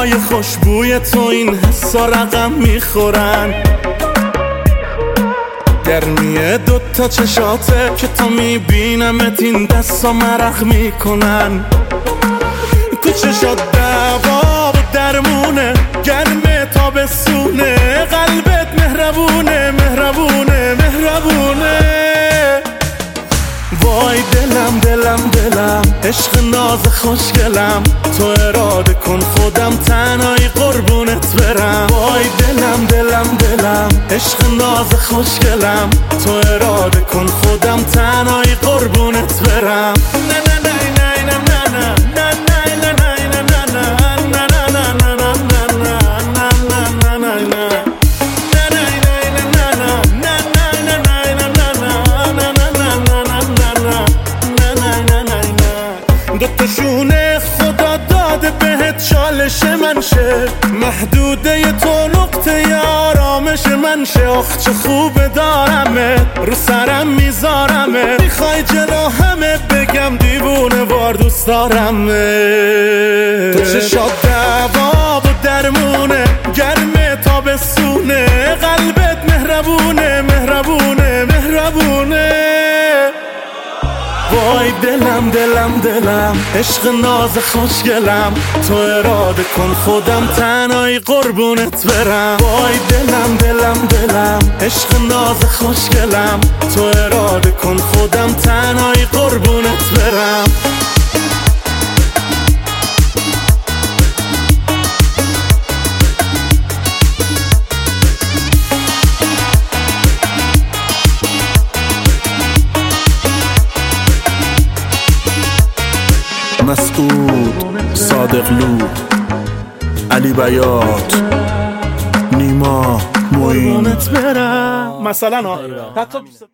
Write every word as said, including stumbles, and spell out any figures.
های خوشبوی تو این حسا رقم میخورن. گرمیه دوتا چشاته که تا میبینمت این دستا مرخ میکنن. تو چشات دوا و درمونه، گرمه تابستونه، قلبت مهربونه مهربونه مهربونه. وای دلم دلم دلم، عشق ناز خوشگلم، تو اراده کن خودم تنهایی قربونت برم. وای دلم دلم دلم، عشق ناز خوشگلم، تو اراده کن خودم تنهایی قربونت برم. نه نه نه نه نه نه نه نه دوتاشونه خدا داده بهت چالش من شه، محدوده تو نقطه آرامش من شه. آخ چه خوبه دارمه، رو سرم میذارمه، میخوای جلو همه بگم دیوونه وار دوست دارمه. تو چشات دوا و درمونه، گرمه تابستونه، قلبت مهربونه مهربونه مهربونه. وای دلم دلم دلم، عشق ناز خوشگلم، تو اراده کن خودم تنهایی قربونت برم. وای دلم دلم دلم، عشق ناز خوشگلم، تو اراده کن خودم تنهایی قربونت برم. مسعود، صادقلو، علی بیات، نیما، معین. مثلا حتی